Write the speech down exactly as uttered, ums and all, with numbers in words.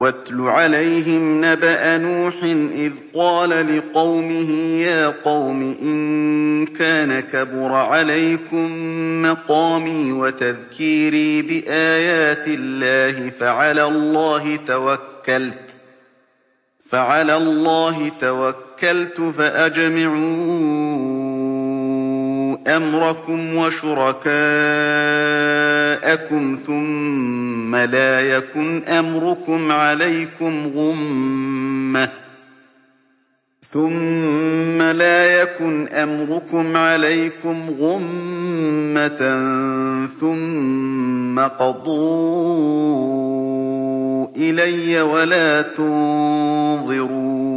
واتل عليهم نبأ نوح إذ قال لقومه يا قوم إن كان كبر عليكم مقامي وتذكيري بآيات الله فعلى الله توكلت فعلى الله توكلت فأجمعوا أمركم وشركاءكم ثم لا يكن أمركم عليكم غمة ثم لا يكن أمركم عليكم غمة ثم قضوا إلي ولا تنظرون